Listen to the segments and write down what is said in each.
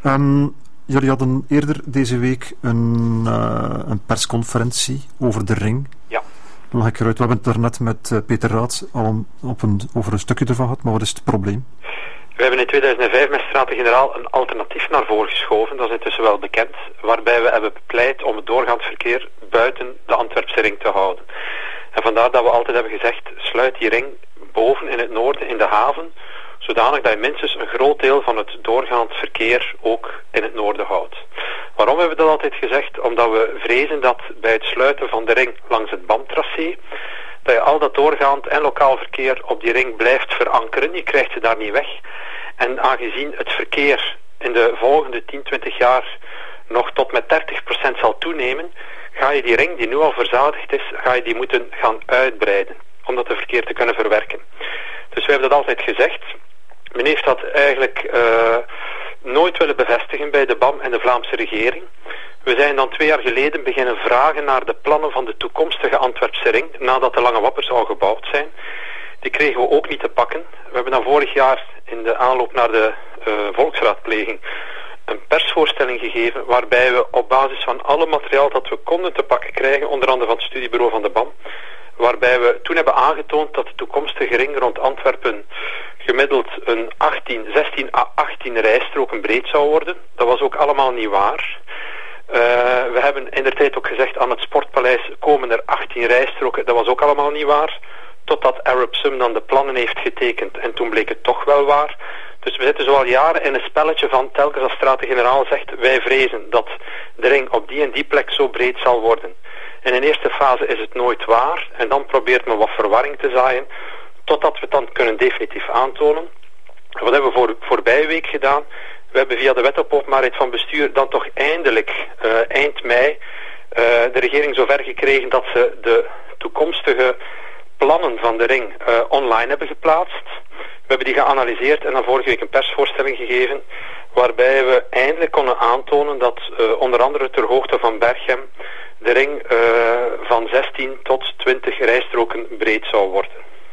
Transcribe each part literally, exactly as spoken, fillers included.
Um, jullie hadden eerder deze week een, uh, een persconferentie over de ring. Ja. Lag ik eruit. We hebben het daarnet met uh, Peter Raads al op een, over een stukje ervan gehad, maar wat is het probleem? We hebben in tweeduizend vijf met Staten-Generaal een alternatief naar voren geschoven, dat is intussen wel bekend, waarbij we hebben bepleit om het doorgaand verkeer buiten de Antwerpse ring te houden. En vandaar dat we altijd hebben gezegd, sluit die ring boven in het noorden, in de haven, zodanig dat je minstens een groot deel van het doorgaand verkeer ook in het noorden houdt. Waarom hebben we dat altijd gezegd? Omdat we vrezen dat bij het sluiten van de ring langs het B A M-tracé, dat je al dat doorgaand en lokaal verkeer op die ring blijft verankeren. Je krijgt ze daar niet weg. En aangezien het verkeer in de volgende tien, twintig jaar nog tot met dertig procent zal toenemen, ga je die ring, die nu al verzadigd is, ga je die moeten gaan uitbreiden, om dat verkeer te kunnen verwerken. Dus we hebben dat altijd gezegd. Men heeft dat eigenlijk uh, nooit willen bevestigen bij de B A M en de Vlaamse regering. We zijn dan twee jaar geleden beginnen vragen naar de plannen van de toekomstige Antwerpse ring, nadat de Lange Wappers al gebouwd zijn. Die kregen we ook niet te pakken. We hebben dan vorig jaar in de aanloop naar de uh, volksraadpleging een persvoorstelling gegeven, waarbij we op basis van alle materiaal dat we konden te pakken krijgen, onder andere van het studiebureau van de B A M, waarbij we toen hebben aangetoond dat de toekomstige ring rond Antwerpen gemiddeld een achttien, zestien à achttien rijstroken breed zou worden. Dat was ook allemaal niet waar. Uh, we hebben inderdaad ook gezegd aan het Sportpaleis komen er achttien rijstroken. Dat was ook allemaal niet waar. Totdat Arab Sum dan de plannen heeft getekend en toen bleek het toch wel waar. Dus we zitten zo al jaren in een spelletje van telkens als Staten-Generaal zegt wij vrezen dat de ring op die en die plek zo breed zal worden. In een eerste fase is het nooit waar en dan probeert men wat verwarring te zaaien totdat we het dan kunnen definitief aantonen. Wat hebben we voor voorbije week gedaan? We hebben via de wet op openbaarheid van bestuur dan toch eindelijk uh, eind mei uh, de regering zover gekregen dat ze de toekomstige plannen van de ring uh, online hebben geplaatst. We hebben die geanalyseerd en dan vorige week een persvoorstelling gegeven waarbij we eindelijk konden aantonen dat uh, onder andere ter hoogte van Berchem de ring uh, van zestien tot twintig rijstroken breed zou worden.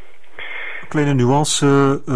Kleine nuance,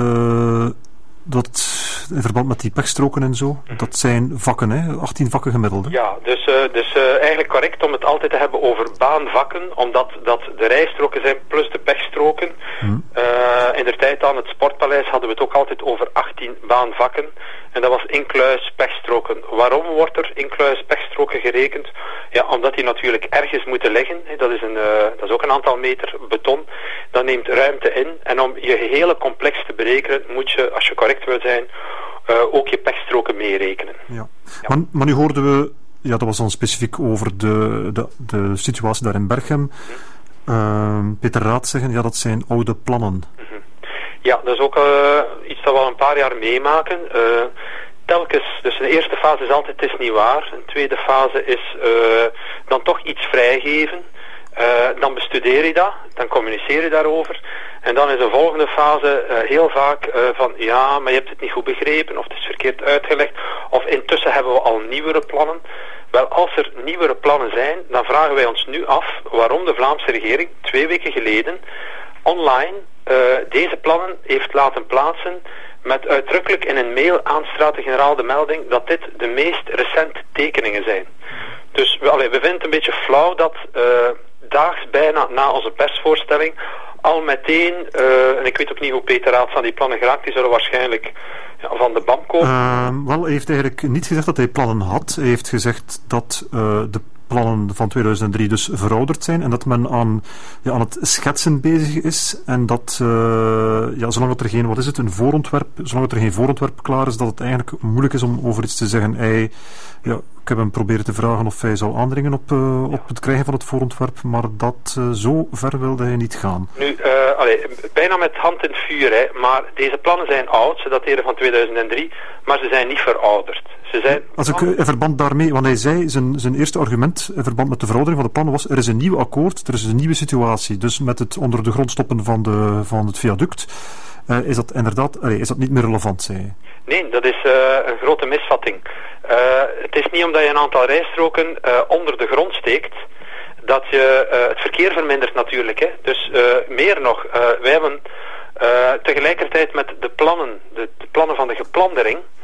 uh, dat in verband met die pechstroken en zo, mm-hmm. Dat zijn vakken, hè? achttien vakken gemiddeld. Hè? Ja, dus, uh, dus uh, eigenlijk correct om het altijd te hebben over baanvakken, omdat dat de rijstroken zijn plus de pechstroken. Mm. Uh, in de tijd aan het Sportpaleis hadden we het ook altijd over achttien baanvakken. En dat was incluis pechstroken. Waarom wordt er incluis pechstroken gerekend? Ja, omdat die natuurlijk ergens moeten liggen. Dat is, een, uh, dat is ook een aantal meter beton. Dat neemt ruimte in. En om je gehele complex te berekenen, moet je, als je correct wil zijn, uh, ook je pechstroken meerekenen. Ja. Ja. Maar, maar nu hoorden we, ja, dat was dan specifiek over de, de, de situatie daar in Berchem. Hm. Uh, Peter Raads zeggen, ja, dat zijn oude plannen. Mm-hmm. Ja, dat is ook uh, iets dat we al een paar jaar meemaken. Uh, telkens, dus de eerste fase is altijd, het is niet waar. Een tweede fase is uh, dan toch iets vrijgeven. Uh, dan bestudeer je dat, dan communiceer je daarover. En dan is de volgende fase uh, heel vaak uh, van, ja, maar je hebt het niet goed begrepen, of het is verkeerd uitgelegd, of intussen hebben we al nieuwere plannen. Wel, als er nieuwere plannen zijn, dan vragen wij ons nu af waarom de Vlaamse regering twee weken geleden online uh, deze plannen heeft laten plaatsen met uitdrukkelijk in een mail aan Staten-Generaal de melding dat dit de meest recente tekeningen zijn. Dus we, allee, we vinden het een beetje flauw dat uh, daags bijna na onze persvoorstelling al meteen, uh, en ik weet ook niet hoe Peter Raads aan die plannen geraakt, die zullen waarschijnlijk ja, van de B A M komen. Uh, wel, hij heeft eigenlijk niet gezegd dat hij plannen had. Hij heeft gezegd dat uh, de plannen van tweeduizend drie dus verouderd zijn en dat men aan, ja, aan het schetsen bezig is en dat uh, ja, zolang dat er geen, wat is het, een voorontwerp, zolang dat er geen voorontwerp klaar is, dat het eigenlijk moeilijk is om over iets te zeggen. Hij, ja, ik heb hem proberen te vragen of hij zou aandringen op, uh, op het krijgen van het voorontwerp, maar dat uh, zo ver wilde hij niet gaan. Nu, uh, allee, bijna met hand in het vuur, hè, maar deze plannen zijn oud, ze dateren van tweeduizend drie, maar ze zijn niet verouderd. Ze zijn Als ik in verband daarmee, want hij zei, zijn, zijn eerste argument in verband met de veroudering van de plannen was, er is een nieuw akkoord, er is een nieuwe situatie. Dus met het onder de grond stoppen van, de, van het viaduct, uh, is dat inderdaad, allee, is dat niet meer relevant, zei hij. Nee, dat is uh, een grote misvatting. Uh, het is niet omdat je een aantal rijstroken uh, onder de grond steekt, dat je uh, het verkeer vermindert natuurlijk. Hè. Dus uh, meer nog, uh, wij hebben uh, tegelijkertijd met de plannen, de, de plannen van de geplande ring,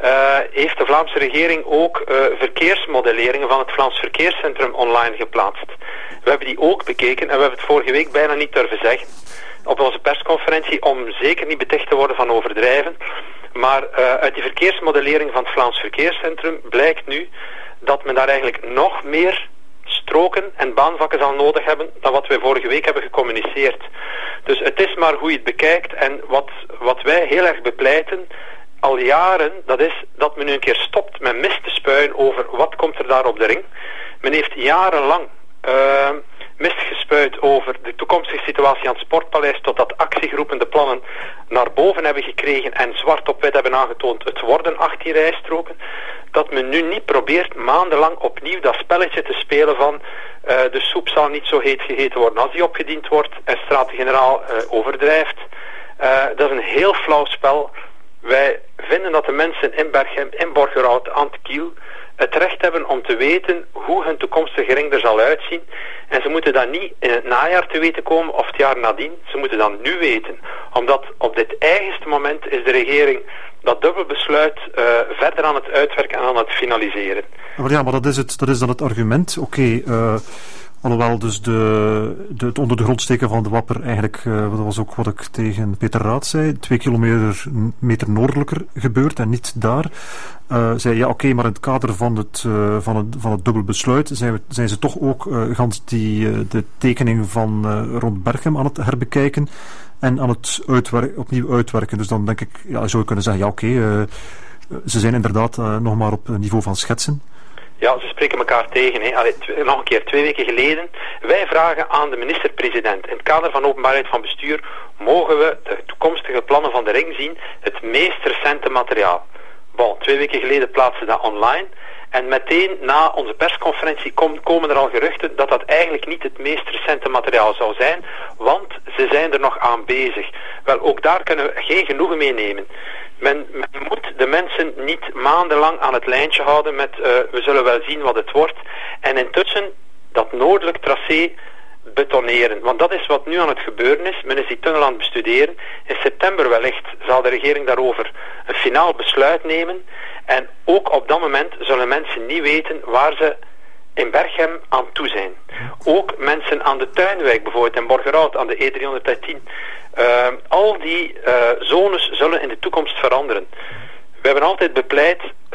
uh, heeft de Vlaamse regering ook uh, verkeersmodelleringen van het Vlaams Verkeerscentrum online geplaatst. We hebben die ook bekeken en we hebben het vorige week bijna niet durven zeggen op onze persconferentie, om zeker niet beticht te worden van overdrijven. Maar uh, uit die verkeersmodellering van het Vlaams Verkeerscentrum blijkt nu dat men daar eigenlijk nog meer stroken en baanvakken zal nodig hebben dan wat wij vorige week hebben gecommuniceerd. Dus het is maar hoe je het bekijkt en wat, wat wij heel erg bepleiten al jaren, dat is dat men nu een keer stopt met mist te spuien over wat komt er daar op de ring. Men heeft jarenlang uh, mist gespuit over de toekomstige situatie aan het Sportpaleis, totdat actiegroepen de plannen naar boven hebben gekregen en zwart op wit hebben aangetoond, het worden achttien rijstroken. Dat men nu niet probeert maandenlang opnieuw dat spelletje te spelen van uh, de soep zal niet zo heet gegeten worden als die opgediend wordt en Staten-Generaal uh, overdrijft. Uh, dat is een heel flauw spel. Wij vinden dat de mensen in Berchem, in Borgerhout, aan het Kiel het recht hebben om te weten hoe hun toekomstige ring er zal uitzien. En ze moeten dat niet in het najaar te weten komen of het jaar nadien. Ze moeten dat nu weten. Omdat op dit eigenste moment is de regering dat dubbelbesluit uh, verder aan het uitwerken en aan het finaliseren. Maar ja, maar dat is, het, dat is dan het argument. Oké, okay, uh, alhoewel dus de, de, het onder de grond steken van de Wapper eigenlijk, uh, dat was ook wat ik tegen Peter Raad zei, twee kilometer meter noordelijker gebeurt en niet daar. Uh, zei ja, oké, okay, maar in het kader van het, uh, van het, van het dubbelbesluit zijn, we, zijn ze toch ook uh, gans die, uh, de tekening van uh, rond Berchem aan het herbekijken en aan het uitwer- opnieuw uitwerken. Dus dan denk ik, ja, zou je kunnen zeggen, ja oké, okay, uh, ze zijn inderdaad uh, nog maar op een niveau van schetsen. Ja, ze spreken elkaar tegen. Hè. Allee, tw- nog een keer, twee weken geleden. Wij vragen aan de minister-president, in het kader van openbaarheid van bestuur, mogen we de toekomstige plannen van de ring zien, het meest recente materiaal. Bon, twee weken geleden plaatsen ze dat online. En meteen na onze persconferentie kom, komen er al geruchten dat dat eigenlijk niet het meest recente materiaal zou zijn, want ze zijn er nog aan bezig. Wel, ook daar kunnen we geen genoegen mee nemen. Men, men moet de mensen niet maandenlang aan het lijntje houden met uh, we zullen wel zien wat het wordt. En intussen dat noordelijk tracé betoneren. Want dat is wat nu aan het gebeuren is. Men is die tunnel aan het bestuderen. In september wellicht zal de regering daarover een finaal besluit nemen. En ook op dat moment zullen mensen niet weten waar ze in Berchem aan toe zijn. Ook mensen aan de Tuinwijk bijvoorbeeld, in Borgerhout, aan de E driehonderdtien. Uh, al die uh, zones zullen in de toekomst veranderen. We hebben altijd bepleit, uh,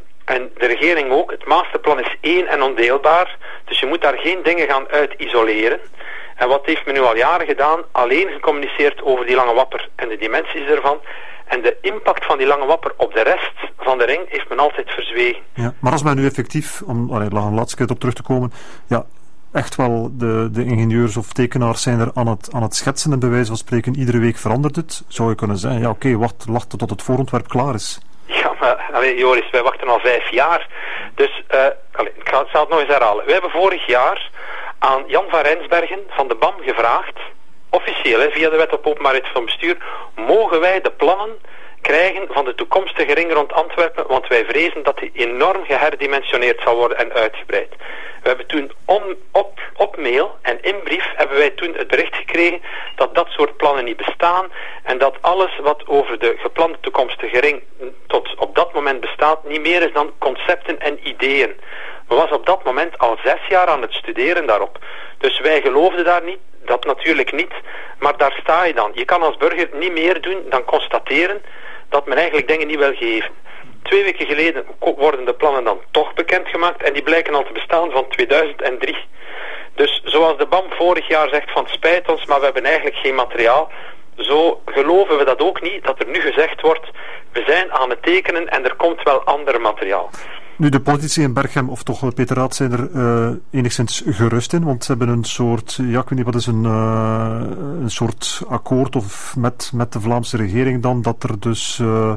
en de regering ook, het masterplan is één en ondeelbaar. Dus je moet daar geen dingen gaan uit isoleren. En wat heeft men nu al jaren gedaan? Alleen gecommuniceerd over die Lange Wapper en de dimensies ervan. En de impact van die Lange Wapper op de rest van de ring heeft men altijd verzwegen. Ja, maar als men nu effectief, om allee, een laatste keer op terug te komen, ja, echt wel de, de ingenieurs of tekenaars zijn er aan het, aan het schetsen en bij wijze van spreken iedere week verandert het, zou je kunnen zeggen, ja oké, okay, wacht, wacht tot het voorontwerp klaar is. Ja, maar allee, Joris, wij wachten al vijf jaar. Dus, uh, allee, ik ga, zal het nog eens herhalen. We hebben vorig jaar aan Jan van Rijnsbergen van de B A M gevraagd, officieel, hè, via de wet op openbaarheid van bestuur, mogen wij de plannen krijgen van de toekomstige ring rond Antwerpen, want wij vrezen dat die enorm geherdimensioneerd zal worden en uitgebreid. We hebben toen on, op, op mail en in brief hebben wij toen het bericht gekregen dat dat soort plannen niet bestaan en dat alles wat over de geplande toekomstige ring tot op dat moment bestaat niet meer is dan concepten en ideeën. We was op dat moment al zes jaar aan het studeren daarop. Dus wij geloofden daar niet, dat natuurlijk niet, maar daar sta je dan. Je kan als burger niet meer doen dan constateren dat men eigenlijk dingen niet wil geven. Twee weken geleden worden de plannen dan toch bekendgemaakt en die blijken al te bestaan van tweeduizend drie. Dus zoals de B A M vorig jaar zegt van het spijt ons, maar we hebben eigenlijk geen materiaal. Zo geloven we dat ook niet, dat er nu gezegd wordt, we zijn aan het tekenen en er komt wel ander materiaal. Nu, de politici in Berchem, of toch Peter Raad, zijn er uh, enigszins gerust in, want ze hebben een soort, ja, ik weet niet wat is een, uh, een soort akkoord of met, met de Vlaamse regering dan, dat er dus uh,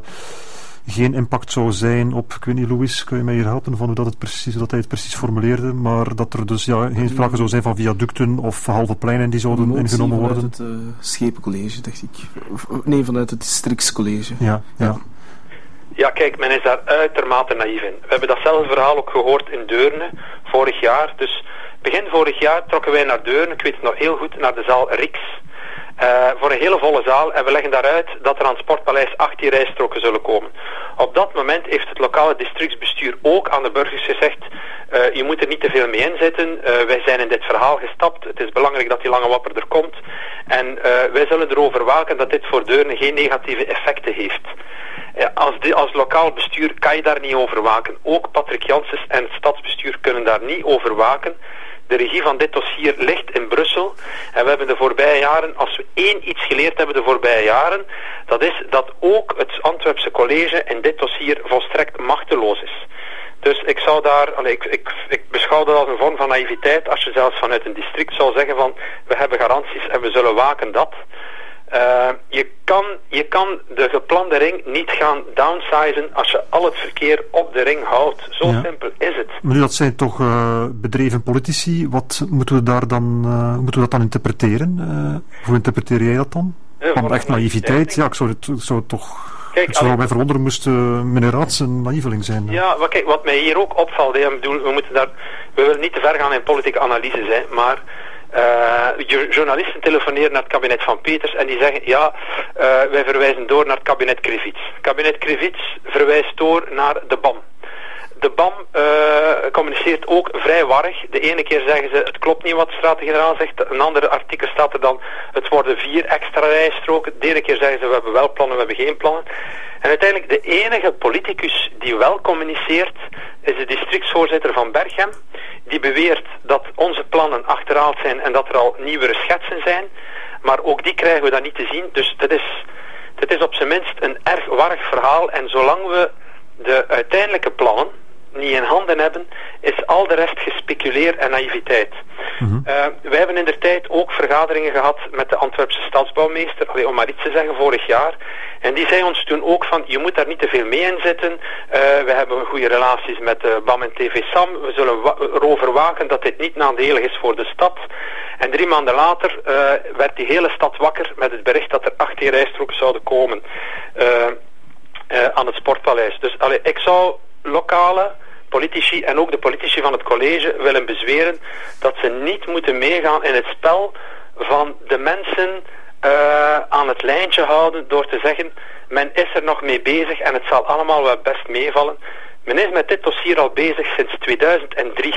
geen impact zou zijn op, ik weet niet, Louis, kun je mij hier helpen van hoe dat, het precies, hoe dat hij het precies formuleerde, maar dat er dus ja, geen sprake zou zijn van viaducten of halve pleinen die zouden Motie ingenomen worden? Vanuit het uh, Schepencollege, dacht ik. Of, nee, vanuit het districtscollege. Ja, ja. ja. Ja, kijk, men is daar uitermate naïef in. We hebben datzelfde verhaal ook gehoord in Deurne vorig jaar. Dus begin vorig jaar trokken wij naar Deurne, ik weet het nog heel goed, naar de zaal Rix. Uh, voor een hele volle zaal en we leggen daaruit dat er aan het Sportpaleis achttien rijstroken zullen komen. Op dat moment heeft het lokale districtsbestuur ook aan de burgers gezegd, uh, je moet er niet te veel mee inzitten, uh, wij zijn in dit verhaal gestapt, het is belangrijk dat die lange wapper er komt en uh, wij zullen erover waken dat dit voor Deurne geen negatieve effecten heeft. Uh, als, die, als lokaal bestuur kan je daar niet over waken. Ook Patrick Janssens en het stadsbestuur kunnen daar niet over waken. De regie van dit dossier ligt in Brussel en we hebben de voorbije jaren, als we één iets geleerd hebben de voorbije jaren, dat is dat ook het Antwerpse college in dit dossier volstrekt machteloos is. Dus ik zou daar, allee, ik, ik, ik beschouw dat als een vorm van naïviteit als je zelfs vanuit een district zou zeggen van we hebben garanties en we zullen waken dat. Uh, je, kan, je kan de geplande ring niet gaan downsizen als je al het verkeer op de ring houdt. Zo ja. simpel is het. Maar nu, dat zijn toch uh, bedreven politici. Wat moeten we daar dan, uh, moeten we dat dan interpreteren? Uh, hoe interpreteer jij dat dan? Uh, Van echt naïviteit? Ja, ik zou het, zou het toch... Kijk, ik zou allee, mij verwonderen moest uh, meneer Raats een naïveling zijn. Ja, maar kijk, wat mij hier ook opvalt, hè, bedoel, we moeten daar, we willen niet te ver gaan in politieke analyses, hè, maar uh, journalisten telefoneren naar het kabinet van Peters en die zeggen, ja, uh, wij verwijzen door naar het kabinet Krivits. Het kabinet Krivits verwijst door naar de B A M. De B A M uh, communiceert ook vrij warrig. De ene keer zeggen ze, het klopt niet wat de Staten-Generaal zegt. Een ander artikel staat er dan, het worden vier extra rijstroken. De ene keer zeggen ze, we hebben wel plannen, we hebben geen plannen. En uiteindelijk de enige politicus die wel communiceert, is de districtsvoorzitter van Berchem. Die beweert dat onze plannen achterhaald zijn en dat er al nieuwere schetsen zijn. Maar ook die krijgen we dan niet te zien. Dus dat is, dat is op zijn minst een erg warrig verhaal. En zolang we de uiteindelijke plannen niet in handen hebben, is al de rest gespeculeer en naïviteit. Mm-hmm. Uh, wij hebben in de tijd ook vergaderingen gehad met de Antwerpse stadsbouwmeester, allee, om maar iets te zeggen, vorig jaar. En die zei ons toen ook van, je moet daar niet te veel mee in zitten. Uh, we hebben goede relaties met uh, B A M en T V Sam. We zullen wa- erover waken dat dit niet nadelig is voor de stad. En drie maanden later uh, werd die hele stad wakker met het bericht dat er achttien rijstroken zouden komen uh, uh, aan het Sportpaleis. Dus allee, ik zou lokale politici en ook de politici van het college willen bezweren dat ze niet moeten meegaan in het spel van de mensen uh, aan het lijntje houden door te zeggen, men is er nog mee bezig en het zal allemaal wel best meevallen. Men is met dit dossier al bezig sinds tweeduizend drie.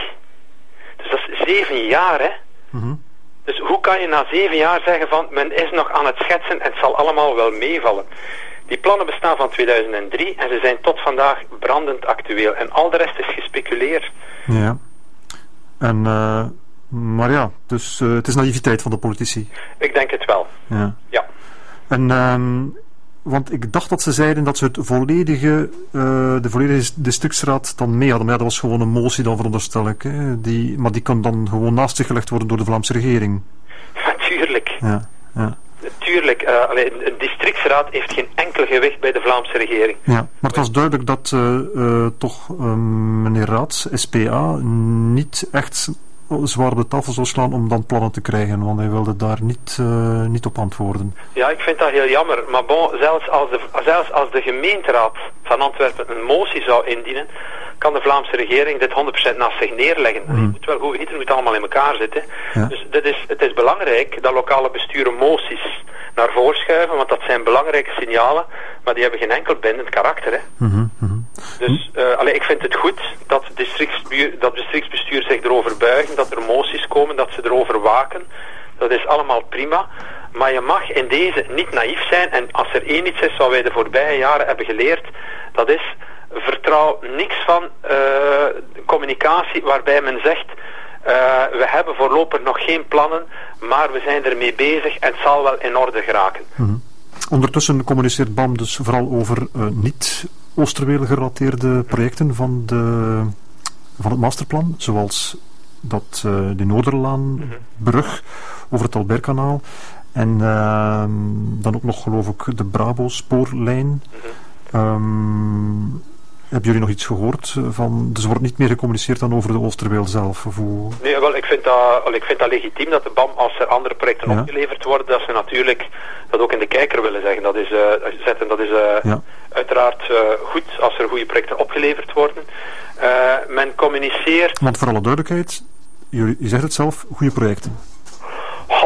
Dus dat is zeven jaar, hè. Mm-hmm. Dus hoe kan je na zeven jaar zeggen van, men is nog aan het schetsen en het zal allemaal wel meevallen. Die plannen bestaan van tweeduizend drie en ze zijn tot vandaag brandend actueel. En al de rest is gespeculeerd. Ja. En, uh, maar ja, dus uh, het is naïviteit van de politici. Ik denk het wel. Ja. ja. En, um, want ik dacht dat ze zeiden dat ze het volledige, uh, de volledige districtsraad dan mee hadden. Maar ja, dat was gewoon een motie dan, veronderstel ik. Hè. Die, maar die kan dan gewoon naast zich gelegd worden door de Vlaamse regering. Natuurlijk. Ja, ja. Natuurlijk, uh, alleen, een districtsraad heeft geen enkel gewicht bij de Vlaamse regering. Ja, maar het was duidelijk dat uh, uh, toch uh, meneer Raats, S P A, niet echt zwaar op de tafel zou slaan om dan plannen te krijgen, want hij wilde daar niet, uh, niet op antwoorden. Ja, ik vind dat heel jammer, maar bon, zelfs als de, zelfs als de gemeenteraad van Antwerpen een motie zou indienen, kan de Vlaamse regering dit honderd procent naast zich neerleggen. Mm. Je moet wel goed weten, het moet allemaal in elkaar zitten. Ja. Dus dit is, het is belangrijk dat lokale besturen moties naar voren schuiven, want dat zijn belangrijke signalen, maar die hebben geen enkel bindend karakter. Hè. Mm-hmm, mm-hmm. Dus uh, allee, ik vind het goed dat het districtsbestuur, dat districtsbestuur zich erover buigen, dat er moties komen, dat ze erover waken. Dat is allemaal prima. Maar je mag in deze niet naïef zijn. En als er één iets is wat wij de voorbije jaren hebben geleerd, dat is, vertrouw niks van uh, communicatie waarbij men zegt, uh, we hebben voorlopig nog geen plannen, maar we zijn ermee bezig en het zal wel in orde geraken. Mm-hmm. Ondertussen communiceert B A M dus vooral over uh, niet Oosterweel gerelateerde projecten van, de, van het masterplan, zoals dat, uh, de Noorderlaanbrug mm-hmm. over het Albertkanaal en uh, dan ook nog geloof ik de Brabo-spoorlijn. Mm-hmm. Um, hebben jullie nog iets gehoord van, dus wordt niet meer gecommuniceerd dan over de Oosterweel zelf? Of hoe... Nee, wel, ik vind, dat, ik vind dat legitiem dat de B A M, als er andere projecten ja. opgeleverd worden, dat ze natuurlijk dat ook in de kijker willen zeggen. Dat is, uh, zetten. Dat is uh, ja. uiteraard uh, goed als er goede projecten opgeleverd worden. Uh, men communiceert... Want voor alle duidelijkheid, jullie, je zegt het zelf, goede projecten. Oh, het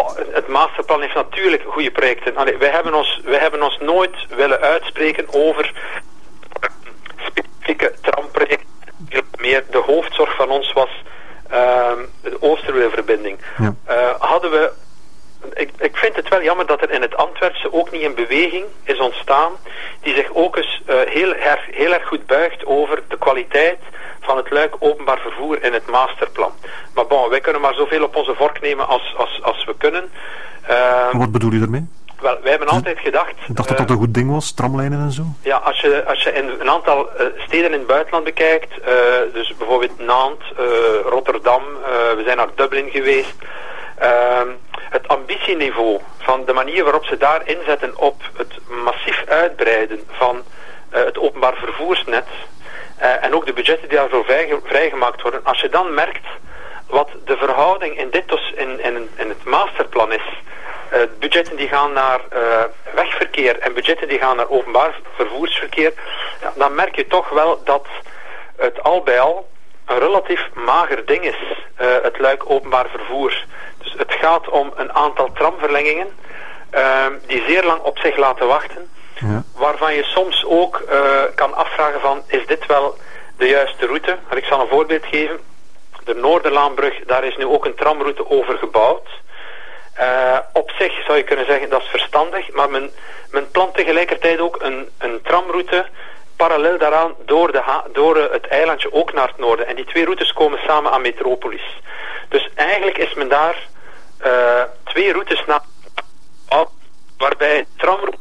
masterplan heeft natuurlijk goede projecten. Allee, wij, hebben ons, wij hebben ons nooit willen uitspreken over specifieke tramprojecten. Meer de hoofdzorg van ons was uh, de Oosterweelverbinding. Ja. Uh, hadden we... Ik, ik vind het wel jammer dat er in het Antwerpse ook niet een beweging is ontstaan die zich ook eens uh, heel, erg, heel erg goed buigt over de kwaliteit van het Luik openbaar vervoer in het masterplan. Maar bon, wij kunnen maar zoveel op onze vork nemen als, als, als we kunnen. Uh, Wat bedoel je daarmee? Wel, wij hebben altijd gedacht... Ik dacht dat dat een goed ding was, tramlijnen en zo? Ja, als je, als je in een aantal uh, steden in het buitenland bekijkt, uh, dus bijvoorbeeld Nantes, uh, Rotterdam, uh, we zijn naar Dublin geweest... Uh, het ambitieniveau van de manier waarop ze daar inzetten op het massief uitbreiden van uh, het openbaar vervoersnet uh, en ook de budgetten die daarvoor vrij, vrijgemaakt worden, als je dan merkt wat de verhouding in, dit dus in, in, in het masterplan is, uh, budgetten die gaan naar uh, wegverkeer en budgetten die gaan naar openbaar vervoersverkeer, ja, dan merk je toch wel dat het al bij al een relatief mager ding is, uh, het Luik openbaar vervoer. Dus het gaat om een aantal tramverlengingen uh, die zeer lang op zich laten wachten, ja. Waarvan je soms ook uh, kan afvragen van, is dit wel de juiste route? En ik zal een voorbeeld geven. De Noorderlaanbrug, daar is nu ook een tramroute over gebouwd. Uh, op zich zou je kunnen zeggen, dat is verstandig, maar men, men plant tegelijkertijd ook een, een tramroute parallel daaraan door, de ha- door uh, het eilandje ook naar het noorden. En die twee routes komen samen aan Metropolis. Dus eigenlijk is men daar uh, twee routes naar waarbij tramroute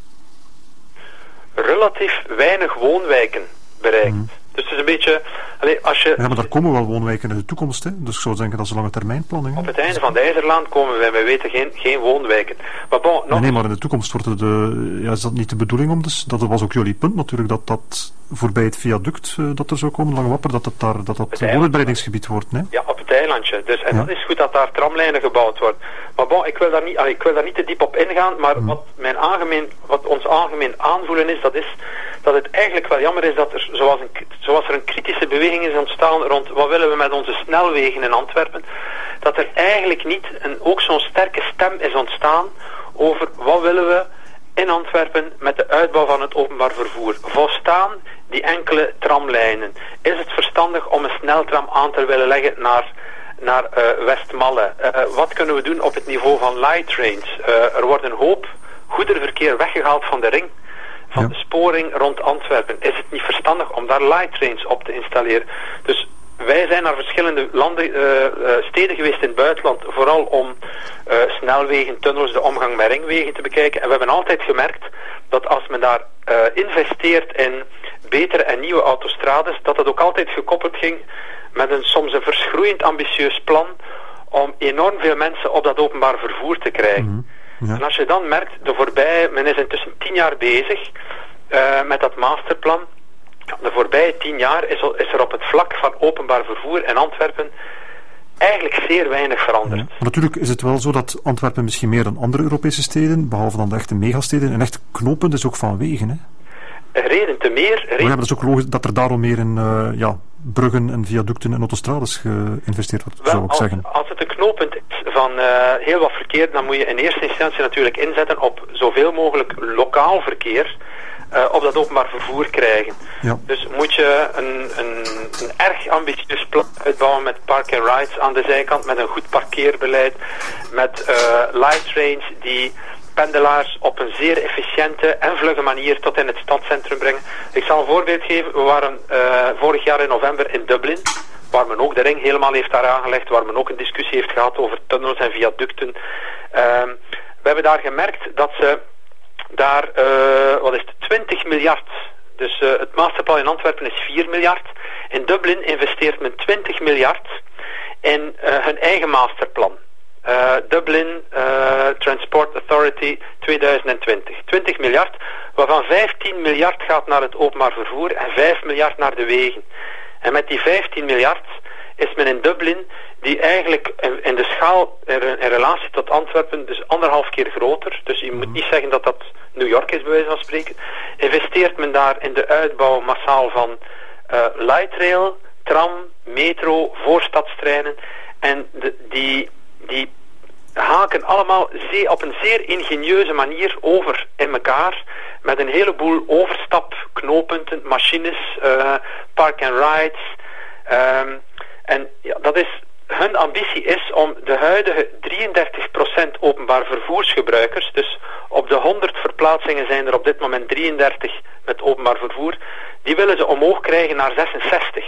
relatief weinig woonwijken bereikt. Mm. Dus het is een beetje... Allee, als je, ja, maar daar komen wel woonwijken in de toekomst, hè? Dus ik zou denken dat is een lange termijnplanning. Op het einde van de IJzerlaan komen wij, wij weten, geen, geen woonwijken. Maar bon, nog... nee, nee, maar in de toekomst wordt het... De, ja, is dat niet de bedoeling om dus... Dat was ook jullie punt natuurlijk, dat dat voorbij het viaduct uh, dat er zou komen, Lange Wapper, dat het daar, dat dat woonbreidingsgebied wordt, hè? Ja, op het eilandje. Dus, en ja. dat is goed dat daar tramlijnen gebouwd worden. Maar bon, ik wil daar niet, allee, ik wil daar niet te diep op ingaan, maar hmm. wat, mijn algemeen, wat ons algemeen aanvoelen is, dat is dat het eigenlijk wel jammer is dat er, zoals, een, zoals er een kritische beweging is ontstaan rond wat willen we met onze snelwegen in Antwerpen, dat er eigenlijk niet een, ook zo'n sterke stem is ontstaan over wat willen we in Antwerpen met de uitbouw van het openbaar vervoer. Volstaan die enkele tramlijnen. Is het verstandig om een sneltram aan te willen leggen naar, naar uh, Westmalle? Uh, wat kunnen we doen op het niveau van light trains? Uh, er wordt een hoop goederenverkeer weggehaald van de ring, van ja. de sporing rond Antwerpen. Is het niet verstandig om daar light trains op te installeren? Dus wij zijn naar verschillende landen, uh, uh, steden geweest in het buitenland, vooral om uh, snelwegen, tunnels, de omgang met ringwegen te bekijken. En we hebben altijd gemerkt dat als men daar uh, investeert in betere en nieuwe autostrades, dat het ook altijd gekoppeld ging met een soms een verschroeiend ambitieus plan om enorm veel mensen op dat openbaar vervoer te krijgen. Mm-hmm. Ja. En als je dan merkt, de voorbije, men is intussen tien jaar bezig uh, met dat masterplan. De voorbije tien jaar is, is er op het vlak van openbaar vervoer in Antwerpen eigenlijk zeer weinig veranderd. Ja, maar natuurlijk is het wel zo dat Antwerpen misschien meer dan andere Europese steden, behalve dan de echte megasteden, een echt knooppunt is ook van wegen, hè? Reden te meer... Reden... Ja, maar dat is ook logisch dat er daarom meer in uh, ja, bruggen en viaducten en autostrades geïnvesteerd wordt, wel, zou ik als, zeggen. Als het een knooppunt is van uh, heel wat verkeer, dan moet je in eerste instantie natuurlijk inzetten op zoveel mogelijk lokaal verkeer uh, op dat openbaar vervoer krijgen. Ja. Dus moet je een, een, een erg ambitieus plan uitbouwen met park and rides aan de zijkant, met een goed parkeerbeleid, met uh, light trains die pendelaars op een zeer efficiënte en vlugge manier tot in het stadscentrum brengen. Ik zal een voorbeeld geven. We waren uh, vorig jaar in november in Dublin, waar men ook de ring helemaal heeft daar aangelegd, waar men ook een discussie heeft gehad over tunnels en viaducten. Uh, we hebben daar gemerkt dat ze daar, uh, wat is het, twintig miljard, dus uh, het masterplan in Antwerpen is vier miljard. In Dublin investeert men twintig miljard in uh, hun eigen masterplan. Uh, Dublin uh, Transport Authority tweeduizend twintig. twintig miljard, waarvan vijftien miljard gaat naar het openbaar vervoer en vijf miljard naar de wegen. En met die vijftien miljard is men in Dublin, die eigenlijk in de schaal in relatie tot Antwerpen dus anderhalf keer groter, dus je moet niet zeggen dat dat New York is bij wijze van spreken, investeert men daar in de uitbouw massaal van uh, light rail, tram, metro, voorstadstreinen en de, die... die haken allemaal zeer, op een zeer ingenieuze manier over in elkaar, met een heleboel overstapknooppunten, machines, uh, park and rides. Um, en ja, dat is, hun ambitie is om de huidige drieëndertig procent openbaar vervoersgebruikers, dus op de honderd verplaatsingen zijn er op dit moment drieëndertig met openbaar vervoer, die willen ze omhoog krijgen naar zesenzestig.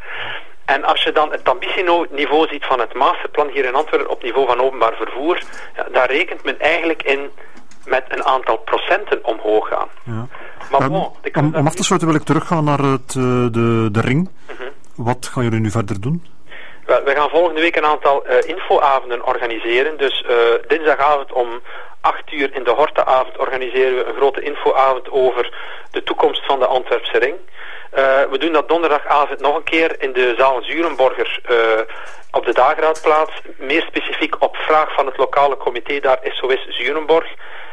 En als je dan het ambitieniveau ziet van het masterplan hier in Antwerpen op niveau van openbaar vervoer, ja, daar rekent men eigenlijk in met een aantal procenten omhoog gaan. Ja. Maar um, bon, om, om af te sluiten wil ik teruggaan naar het, uh, de, de ring. Uh-huh. Wat gaan jullie nu verder doen? Wel, we gaan volgende week een aantal uh, infoavonden organiseren. Dus uh, dinsdagavond om acht uur in de Horteavond organiseren we een grote infoavond over de toekomst van de Antwerpse ring. Uh, we doen dat donderdagavond nog een keer in de zaal Zurenborger uh, op de Dageraadplaats. Meer specifiek op vraag van het lokale comité daar S O S Zurenborg.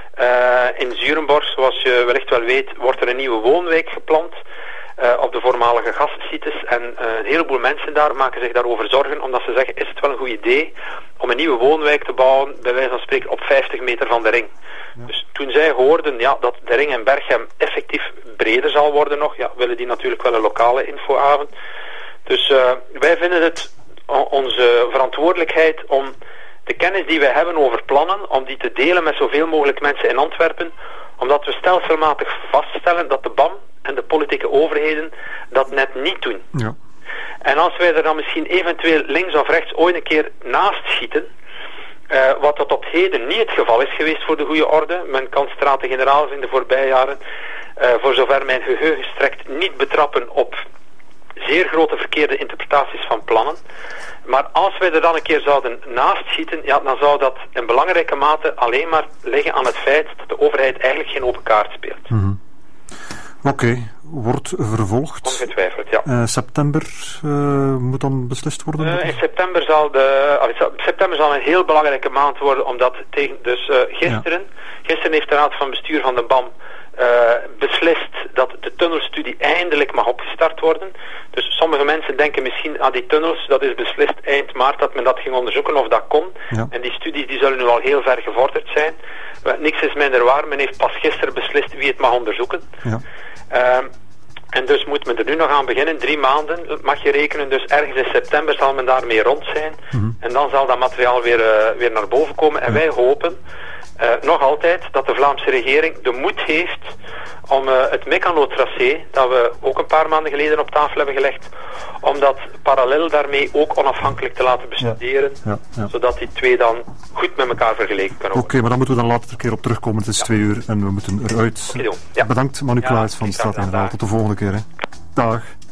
Uh, in Zurenborg, zoals je wellicht wel weet, wordt er een nieuwe woonwijk gepland. Uh, op de voormalige gascites. En uh, een heleboel mensen daar maken zich daarover zorgen, omdat ze zeggen, is het wel een goed idee om een nieuwe woonwijk te bouwen, bij wijze van spreken op vijftig meter van de ring. Ja. Dus toen zij hoorden ja, dat de ring in Berchem effectief breder zal worden nog, ja, willen die natuurlijk wel een lokale infoavond. Dus uh, wij vinden het onze verantwoordelijkheid om de kennis die wij hebben over plannen, om die te delen met zoveel mogelijk mensen in Antwerpen, omdat we stelselmatig vaststellen dat de B A M en de politieke overheden dat net niet doen. Ja. En als wij er dan misschien eventueel links of rechts ooit een keer naast schieten, uh, wat dat op heden niet het geval is geweest voor de goede orde, men kan Staten-Generaals in de voorbije jaren, uh, voor zover mijn geheugen strekt, niet betrappen op zeer grote verkeerde interpretaties van plannen. Maar als wij er dan een keer zouden naast schieten, ja, dan zou dat in belangrijke mate alleen maar liggen aan het feit dat de overheid eigenlijk geen open kaart speelt. Mm-hmm. Oké, okay. Wordt vervolgd. Ongetwijfeld, ja. Uh, september uh, moet dan beslist worden? Uh, in september zal, de, uh, september zal een heel belangrijke maand worden, omdat tegen, dus uh, gisteren, ja. gisteren heeft de Raad van Bestuur van de B A M uh, beslist dat de tunnelstudie eindelijk mag opgestart worden. Dus sommige mensen denken misschien aan die tunnels, dat is beslist eind maart dat men dat ging onderzoeken of dat kon. Ja. En die studies die zullen nu al heel ver gevorderd zijn. Maar niks is minder waar, men heeft pas gisteren beslist wie het mag onderzoeken. Ja. Uh, en dus moet men er nu nog aan beginnen, drie maanden mag je rekenen, dus ergens in september zal men daarmee rond zijn. Mm-hmm. En dan zal dat materiaal weer, uh, weer naar boven komen. En ja. wij hopen uh, nog altijd dat de Vlaamse regering de moed heeft om uh, het Meccano-tracé, dat we ook een paar maanden geleden op tafel hebben gelegd, om dat parallel daarmee ook onafhankelijk te laten bestuderen, ja. Ja. Ja. zodat die twee dan goed met elkaar vergeleken kunnen worden. Oké, okay, maar dan moeten we dan later een keer op terugkomen. Het is ja. twee uur en we moeten eruit. Ja. Bedankt, Manu Klaes ja, van de Staten-Generaal. Tot de volgende keer. Hè. Dag.